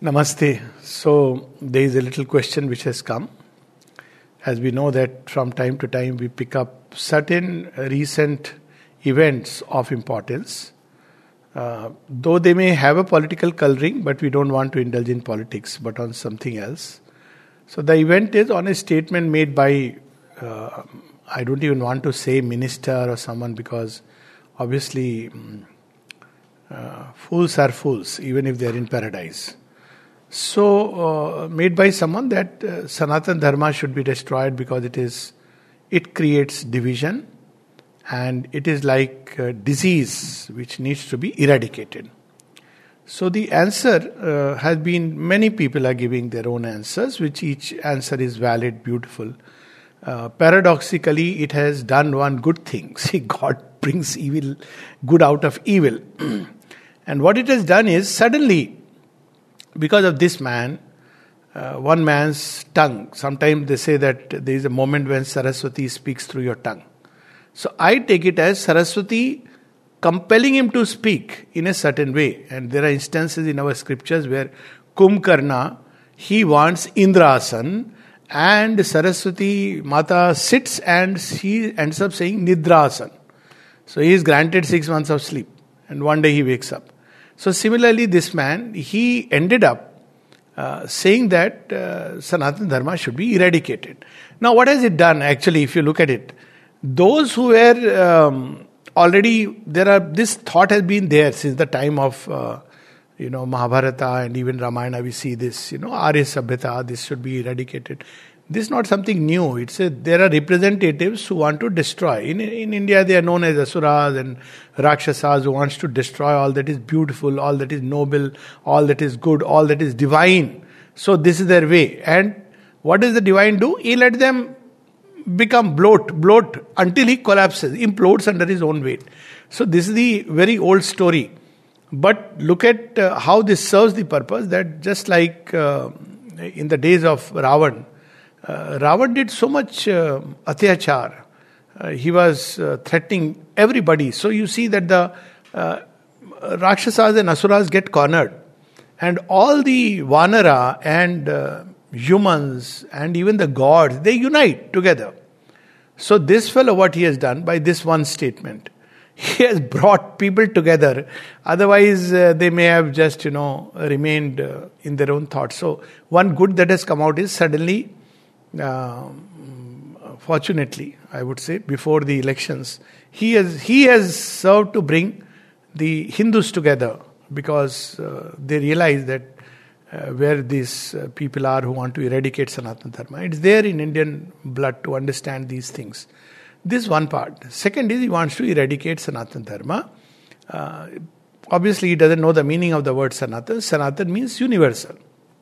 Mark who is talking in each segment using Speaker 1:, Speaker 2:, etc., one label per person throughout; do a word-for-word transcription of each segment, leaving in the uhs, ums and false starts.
Speaker 1: Namaste. So there is a little question which has come. As we know that from time to time we pick up certain recent events of importance. Uh, though they may have a political coloring, but we don't want to indulge in politics, but on something else. So the event is on a statement made by, uh, I don't even want to say minister or someone, because obviously uh, fools are fools, even if they are in paradise. So, uh, made by someone that uh, Sanatan Dharma should be destroyed because it is, it creates division and it is like a disease which needs to be eradicated. So the answer uh, has been, many people are giving their own answers, which each answer is valid, beautiful. Uh, paradoxically, it has done one good thing. See, God brings evil, good out of evil. And what it has done is, suddenly, because of this man, uh, one man's tongue. Sometimes they say that there is a moment when Saraswati speaks through your tongue. So I take it as Saraswati compelling him to speak in a certain way. And there are instances in our scriptures where Kumbhakarna, he wants Indrasan, and Saraswati Mata sits and he ends up saying Nidrasan. So he is granted six months of sleep. And one day he wakes up. So similarly, this man, he ended up uh, saying that uh, Sanatana Dharma should be eradicated. Now, what has it done actually, if you look at it? Those who were um, already, there are, this thought has been there since the time of, uh, you know, Mahabharata and even Ramayana, we see this, you know, Arya Sabhyata, this should be eradicated. This is not something new. It's a, there are representatives who want to destroy. In, in India, they are known as Asuras and Rakshasas who wants to destroy all that is beautiful, all that is noble, all that is good, all that is divine. So this is their way. And what does the divine do? He let them become bloat, bloat until he collapses, implodes under his own weight. So this is the very old story. But look at uh, how this serves the purpose, that just like uh, in the days of Ravan, Uh, Ravan did so much uh, atyachar. Uh, he was uh, threatening everybody. So you see that the uh, Rakshasas and Asuras get cornered. And all the Vanara and uh, humans and even the gods, they unite together. So this fellow, what he has done by this one statement, he has brought people together. Otherwise, uh, they may have just, you know, remained uh, in their own thoughts. So one good that has come out is suddenly, Uh, fortunately, I would say, before the elections, he has he has served to bring the Hindus together, because uh, they realize that uh, where these uh, people are who want to eradicate Sanatana Dharma, it's there in Indian blood to understand these things. This one part. Second is, he wants to eradicate Sanatana Dharma. Uh, obviously, he doesn't know the meaning of the word Sanatan. Sanatan means universal.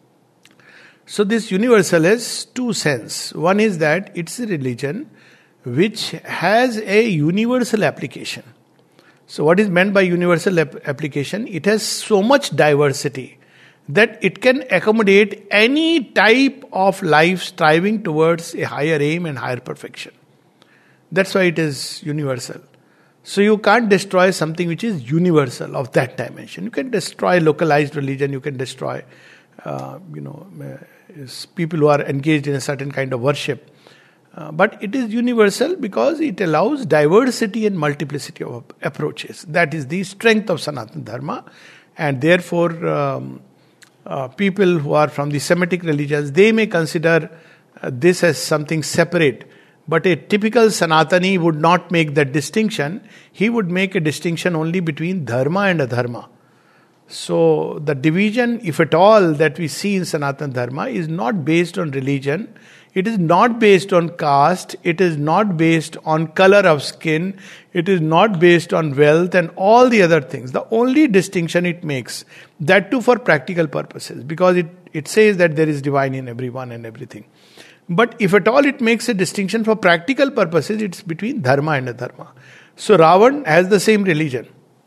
Speaker 1: So this universal has two sense. One is that it's a religion which has a universal application. So what is meant by universal ap- application? It has so much diversity that it can accommodate any type of life striving towards a higher aim and higher perfection. That's why it is universal. So you can't destroy something which is universal of that dimension. You can destroy localized religion, you can destroy uh, you know, uh, people who are engaged in a certain kind of worship. Uh, but it is universal because it allows diversity and multiplicity of approaches. That is the strength of Sanatana Dharma. And therefore, um, uh, people who are from the Semitic religions, they may consider uh, this as something separate. But a typical Sanatani would not make that distinction. He would make a distinction only between Dharma and Adharma. So the division, if at all, that we see in Sanatana Dharma is not based on religion. It is not based on caste. It is not based on color of skin. It is not based on wealth and all the other things. The only distinction it makes, that too for practical purposes, because it, it says that there is divine in everyone and everything. But if at all it makes a distinction for practical purposes, it's between Dharma and Adharma. So Ravan has the same religion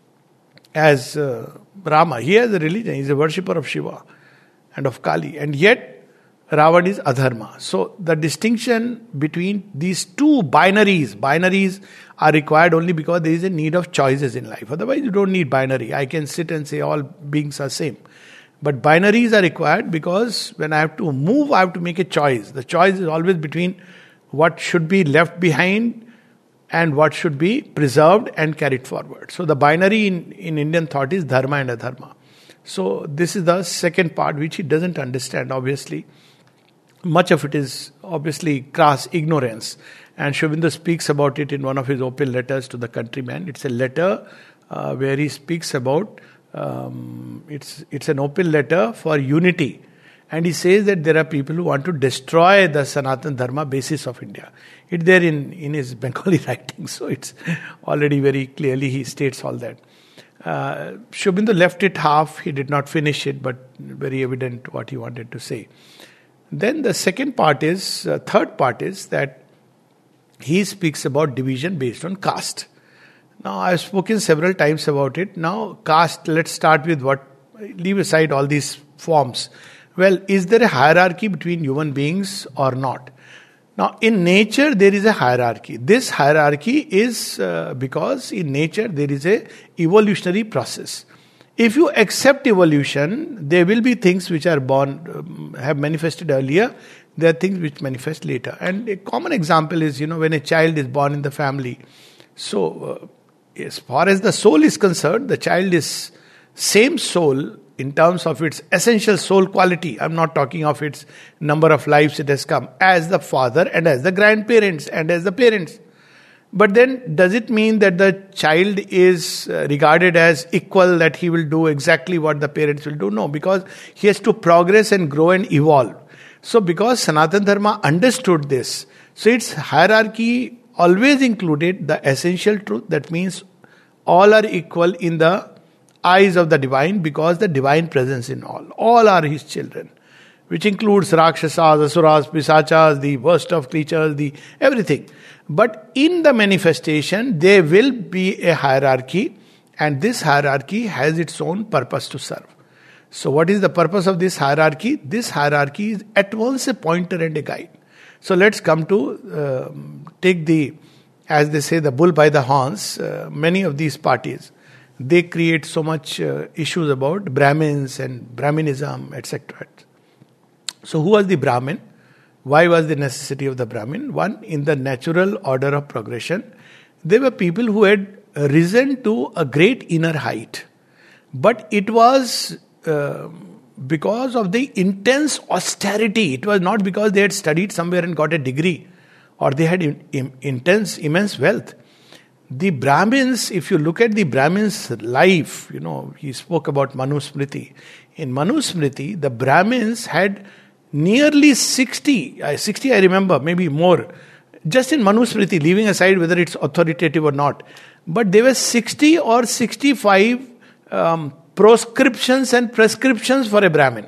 Speaker 1: as uh, Rama. He has a religion. He is a worshipper of Shiva and of Kali. And yet, Ravan is Adharma. So, the distinction between these two binaries, binaries are required only because there is a need of choices in life. Otherwise, you don't need binary. I can sit and say all beings are same. But binaries are required because when I have to move, I have to make a choice. The choice is always between what should be left behind and what should be preserved and carried forward. So the binary in, in Indian thought is dharma and adharma. So this is the second part which he doesn't understand, obviously. Much of it is obviously crass ignorance. And Sri Aurobindo speaks about it in one of his open letters to the countryman. It's a letter uh, where he speaks about, um, it's, it's an open letter for unity. And he says that there are people who want to destroy the Sanatana Dharma basis of India. It's there in, in his Bengali writing, so it's already very clearly he states all that. Uh, Sri Aurobindo left it half, he did not finish it, but very evident what he wanted to say. Then the second part is, uh, third part is that he speaks about division based on caste. Now I have spoken several times about it. Now caste, let's start with what, leave aside all these forms. Well, is there a hierarchy between human beings or not? Now, in nature, there is a hierarchy. This hierarchy is uh, because in nature, there is a evolutionary process. If you accept evolution, there will be things which are born, um, have manifested earlier. There are things which manifest later. And a common example is, you know, when a child is born in the family. So, uh, as far as the soul is concerned, the child is same soul in terms of its essential soul quality. I'm not talking of its number of lives it has come, as the father and as the grandparents and as the parents. But then, does it mean that the child is regarded as equal, that he will do exactly what the parents will do? No, because he has to progress and grow and evolve. So, because Sanatana Dharma understood this, so its hierarchy always included the essential truth. That means all are equal in the eyes of the divine, because the divine presence in all. All are his children, which includes Rakshasas, Asuras, Pisachas, the worst of creatures, the everything. But in the manifestation, there will be a hierarchy, and this hierarchy has its own purpose to serve. So what is the purpose of this hierarchy? This hierarchy is at once a pointer and a guide. So let's come to uh, take the, as they say, the bull by the horns. Uh, many of these parties, they create so much uh, issues about Brahmins and Brahminism, et cetera. So who was the Brahmin? Why was the necessity of the Brahmin? One, in the natural order of progression, there were people who had risen to a great inner height. But it was uh, because of the intense austerity. It was not because they had studied somewhere and got a degree, or they had in, in, intense, immense wealth. The Brahmins, if you look at the Brahmins' life, you know, he spoke about Manusmriti. In Manusmriti, the Brahmins had nearly sixty, sixty I remember, maybe more, just in Manusmriti, leaving aside whether it's authoritative or not. But there were sixty or sixty-five um, proscriptions and prescriptions for a Brahmin.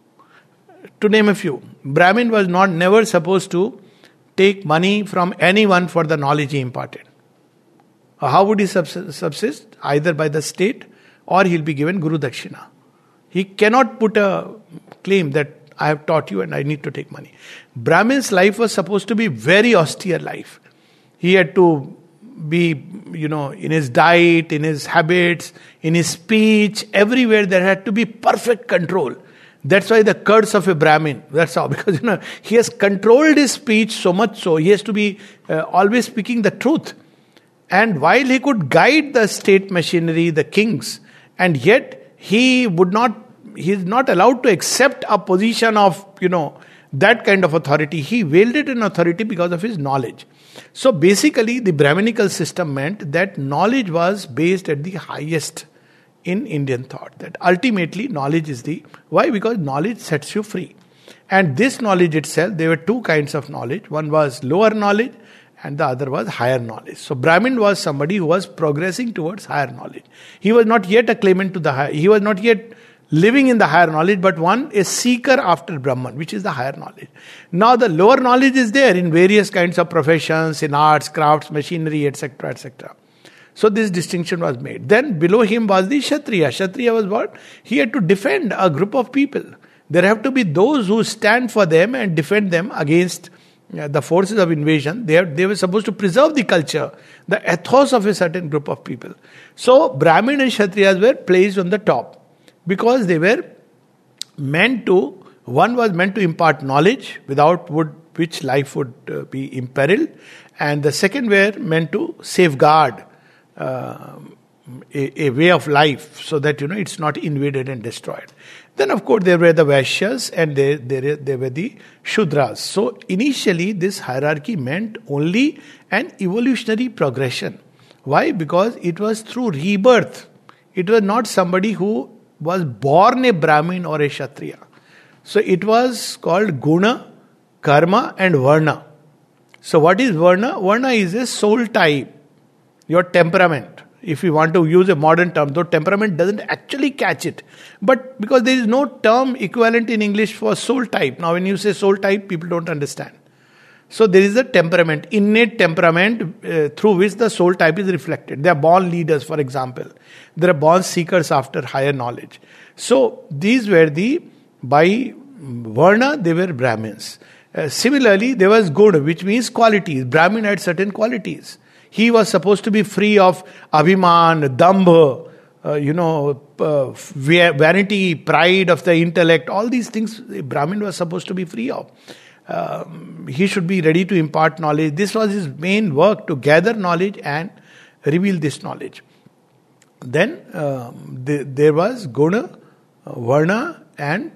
Speaker 1: To name a few. Brahmin was not never supposed to take money from anyone for the knowledge he imparted. How would he subsist? Either by the state, or he'll be given Guru Dakshina. He cannot put a claim that I have taught you and I need to take money. Brahmin's life was supposed to be very austere life. He had to be, you know, in his diet, in his habits, in his speech, everywhere there had to be perfect control. That's why the curse of a Brahmin. That's how, because, you know, he has controlled his speech so much so, he has to be uh, always speaking the truth. And while he could guide the state machinery, the kings, and yet he would not, he is not allowed to accept a position of, you know, that kind of authority. He wielded an authority because of his knowledge. So basically, the Brahminical system meant that knowledge was based at the highest in Indian thought. That ultimately knowledge is the, why? Because knowledge sets you free. And this knowledge itself, there were two kinds of knowledge. One was lower knowledge, and the other was higher knowledge. So Brahmin was somebody who was progressing towards higher knowledge. He was not yet a claimant to the higher, he was not yet living in the higher knowledge, but one, a seeker after Brahman, which is the higher knowledge. Now the lower knowledge is there in various kinds of professions, in arts, crafts, machinery, et cetera, et cetera. So this distinction was made. Then below him was the Kshatriya. Kshatriya was what? He had to defend a group of people. There have to be those who stand for them and defend them against uh, the forces of invasion. They, have, they were supposed to preserve the culture, the ethos of a certain group of people. So Brahmin and Kshatriyas were placed on the top, because they were meant to, one was meant to impart knowledge without would, which life would uh, be imperiled, and the second were meant to safeguard uh, a, a way of life so that, you know, it's not invaded and destroyed. Then, of course, there were the Vaishyas and there, there, there were the Shudras. So, initially, this hierarchy meant only an evolutionary progression. Why? Because it was through rebirth. It was not somebody who was born a Brahmin or a Kshatriya. So, it was called Guna, Karma and Varna. So, what is Varna? Varna is a soul type, your temperament. If you want to use a modern term, though temperament doesn't actually catch it. But because there is no term equivalent in English for soul type. Now when you say soul type, people don't understand. So there is a temperament, innate temperament uh, through which the soul type is reflected. They are born leaders, for example. They are born seekers after higher knowledge. So these were the, by Varna, they were Brahmins. Uh, similarly, there was Guna, which means qualities. Brahmin had certain qualities. He was supposed to be free of abhiman, dambha, uh, you know, uh, vanity, pride of the intellect. All these things Brahmin was supposed to be free of. Um, he should be ready to impart knowledge. This was his main work, to gather knowledge and reveal this knowledge. Then um, the, there was Guna, uh, Varna, and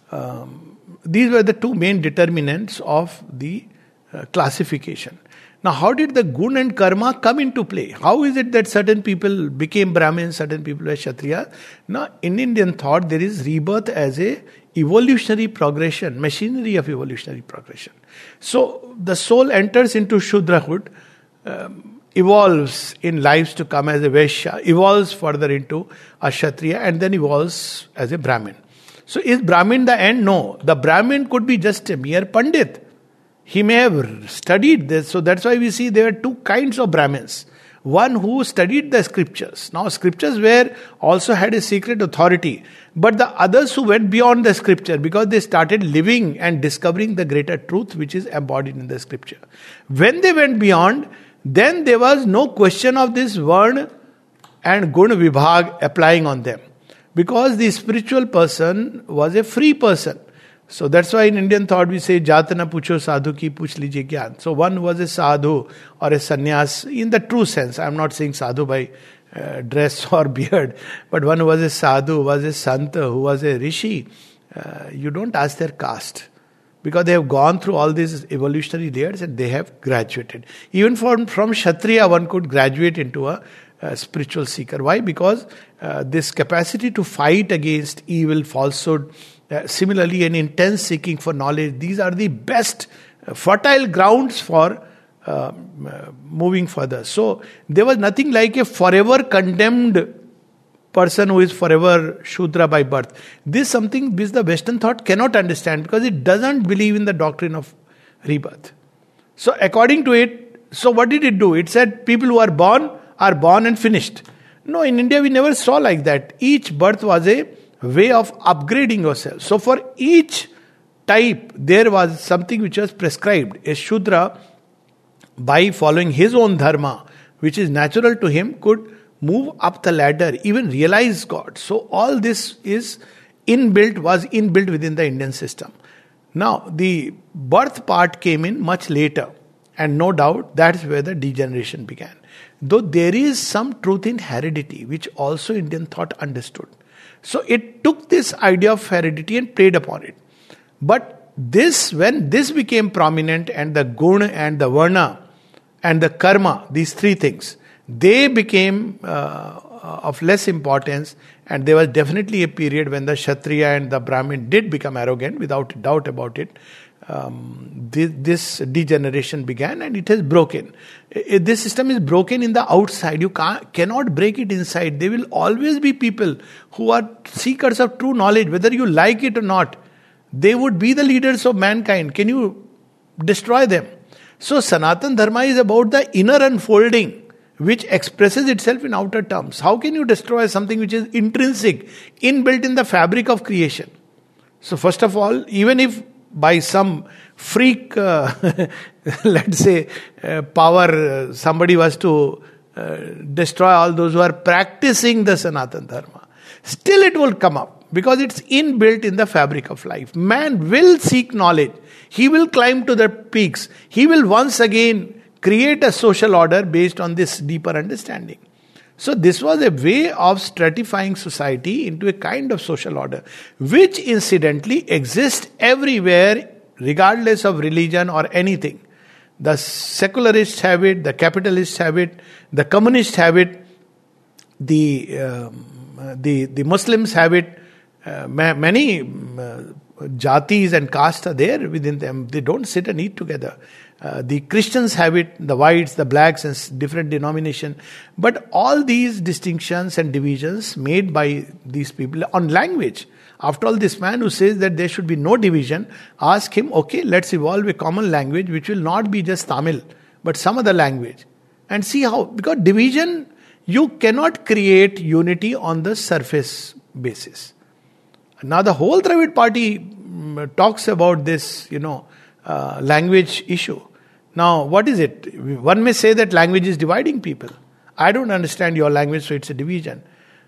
Speaker 1: um, these were the two main determinants of the uh, classification. Now, how did the Gun and Karma come into play? How is it that certain people became Brahmins, certain people were Kshatriya? Now, in Indian thought, there is rebirth as a evolutionary progression, machinery of evolutionary progression. So, the soul enters into Shudrahood, um, evolves in lives to come as a Vaishya, evolves further into a Kshatriya, and then evolves as a Brahmin. So, is Brahmin the end? No. The Brahmin could be just a mere Pandit. He may have studied this, so that's why we see there are two kinds of Brahmins. One who studied the scriptures. Now, scriptures were also had a secret authority, but the others who went beyond the scripture because they started living and discovering the greater truth which is embodied in the scripture. When they went beyond, then there was no question of this Varna and Gun Vibhag applying on them, because the spiritual person was a free person. So that's why in Indian thought we say, Jatana pucho sadhu ki puch lije gyan. So one was a sadhu or a sannyas in the true sense. I am not saying sadhu by uh, dress or beard, but one who was a sadhu, was a santa, who was a rishi. Uh, you don't ask their caste, because they have gone through all these evolutionary layers and they have graduated. Even from, from Kshatriya, one could graduate into a, a spiritual seeker. Why? Because uh, this capacity to fight against evil, falsehood, Uh, similarly, an intense seeking for knowledge. These are the best uh, fertile grounds for uh, uh, moving further. So, there was nothing like a forever condemned person who is forever Shudra by birth. This is something which the Western thought cannot understand, because it doesn't believe in the doctrine of rebirth. So, according to it, so what did it do? It said people who are born are born and finished. No, in India we never saw like that. Each birth was a way of upgrading yourself. So for each type, there was something which was prescribed. A Shudra, by following his own dharma, which is natural to him, could move up the ladder, even realize God. So all this is inbuilt, was inbuilt within the Indian system. Now, the birth part came in much later, and no doubt that's where the degeneration began. Though there is some truth in heredity, which also Indian thought understood. So it took this idea of heredity and played upon it. But this, when this became prominent, and the Guna and the Varna and the Karma, these three things, they became uh, of less importance, and there was definitely a period when the Kshatriya and the Brahmin did become arrogant, without doubt about it. Um, this, this degeneration began, and it has broken. This system is broken in the outside. You can't, cannot break it inside. There will always be people who are seekers of true knowledge, whether you like it or not. They would be the leaders of mankind. Can you destroy them? So Sanatana Dharma is about the inner unfolding, which expresses itself in outer terms. How can you destroy something which is intrinsic, inbuilt in the fabric of creation? So first of all, even if by some freak, uh, let's say, uh, power, uh, somebody was to uh, destroy all those who are practicing the Sanatana Dharma, still it will come up. Because it's inbuilt in the fabric of life. Man will seek knowledge. He will climb to the peaks. He will once again create a social order based on this deeper understanding. So this was a way of stratifying society into a kind of social order, which incidentally exists everywhere, regardless of religion or anything. The secularists have it, the capitalists have it, the communists have it, the um, the the Muslims have it. Uh, ma- many uh, jatis and castes are there within them. They don't sit and eat together. Uh, the Christians have it, the whites, the blacks, and different denomination. But all these distinctions and divisions made by these people on language. After all, this man who says that there should be no division, ask him, okay, let's evolve a common language which will not be just Tamil, but some other language. And see how, because division, you cannot create unity on the surface basis. Now the whole Dravid party um, talks about this, you know, uh, language issue. Now, what is it? One may say that language is dividing people. I don't understand your language, so it's a division.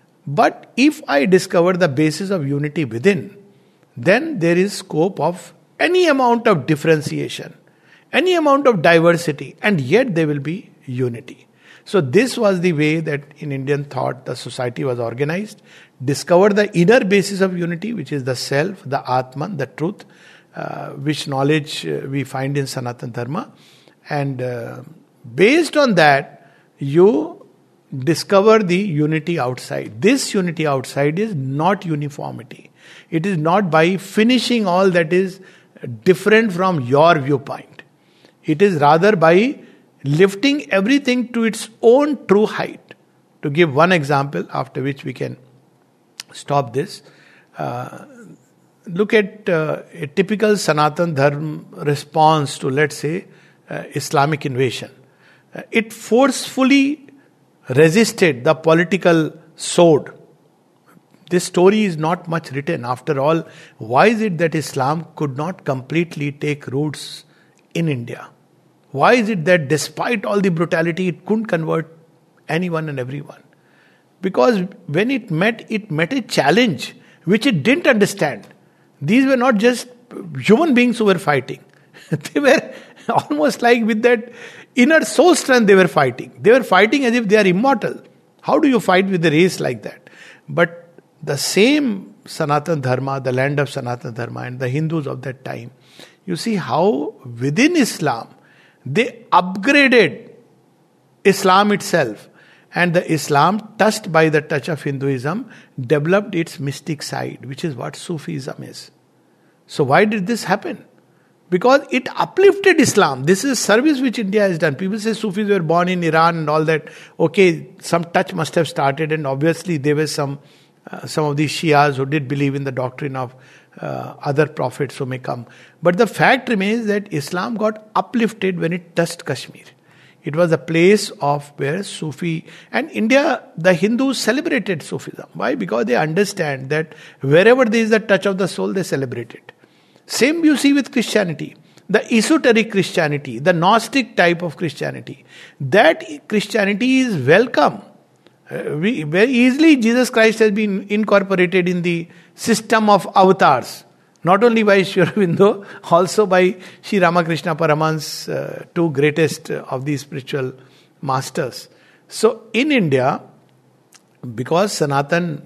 Speaker 1: But if I discover the basis of unity within, then there is scope of any amount of differentiation, any amount of diversity, and yet there will be unity. So this was the way that in Indian thought the society was organized. Discover the inner basis of unity, which is the self, the Atman, the truth, uh, which knowledge uh, we find in Sanatana Dharma. And uh, based on that, you discover the unity outside. This unity outside is not uniformity. It is not by finishing all that is different from your viewpoint. It is rather by lifting everything to its own true height. To give one example, after which we can stop this. Uh, look at uh, a typical Sanatana Dharma response to, let's say, uh, Islamic invasion. Uh, it forcefully resisted the political sword. This story is not much written. After all, why is it that Islam could not completely take roots in India? Why is it that despite all the brutality, it couldn't convert anyone and everyone? Because when it met, it met a challenge which it didn't understand. These were not just human beings who were fighting. They were almost like with that inner soul strength they were fighting. They were fighting as if they are immortal. How do you fight with a race like that? But the same Sanatana Dharma, the land of Sanatana Dharma and the Hindus of that time, you see how within Islam, they upgraded Islam itself. And the Islam, touched by the touch of Hinduism, developed its mystic side, which is what Sufism is. So why did this happen? Because it uplifted Islam. This is service which India has done. People say Sufis were born in Iran and all that. Okay, some touch must have started, and obviously there were some uh, some of these Shias who did believe in the doctrine of uh, other prophets who may come. But the fact remains that Islam got uplifted when it touched Kashmir. It was a place of where Sufi, and India, the Hindus celebrated Sufism. Why? Because they understand that wherever there is the touch of the soul, they celebrate it. Same you see with Christianity. The esoteric Christianity, the Gnostic type of Christianity. That Christianity is welcome. Uh, we, very easily Jesus Christ has been incorporated in the system of avatars. Not only by Sri Aurobindo, also by Sri Ramakrishna Paramahans, uh, two greatest of these spiritual masters. So in India, because Sanatan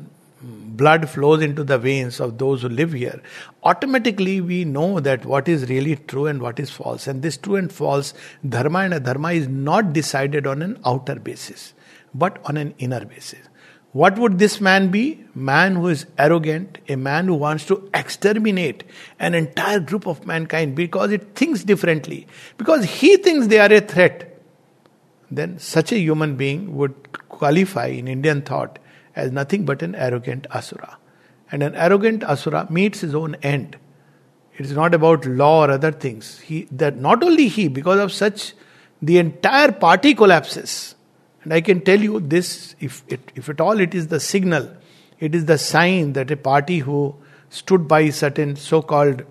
Speaker 1: blood flows into the veins of those who live here, automatically we know that what is really true and what is false. And this true and false, dharma and adharma, is not decided on an outer basis, but on an inner basis. What would this man be? Man who is arrogant, a man who wants to exterminate an entire group of mankind because it thinks differently, because he thinks they are a threat. Then such a human being would qualify in Indian thought as nothing but an arrogant asura. And an arrogant asura meets his own end. It is not about law or other things. He, that not only he, because of such, the entire party collapses. And I can tell you this, if it, if at all it is the signal, it is the sign that a party who stood by certain so-called,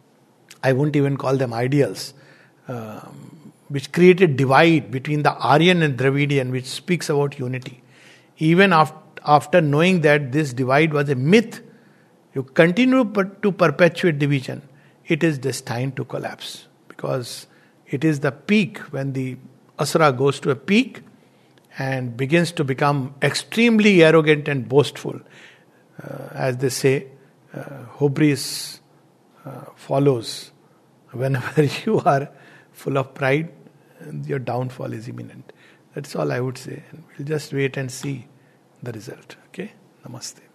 Speaker 1: I won't even call them ideals, um, which created divide between the Aryan and Dravidian, which speaks about unity. Even after, after knowing that this divide was a myth, you continue per- to perpetuate division, it is destined to collapse. Because it is the peak, when the asura goes to a peak and begins to become extremely arrogant and boastful. Uh, as they say, uh, hubris uh, follows. Whenever you are full of pride, your downfall is imminent. That's all I would say. And we'll just wait and see the result. Okay? Namaste.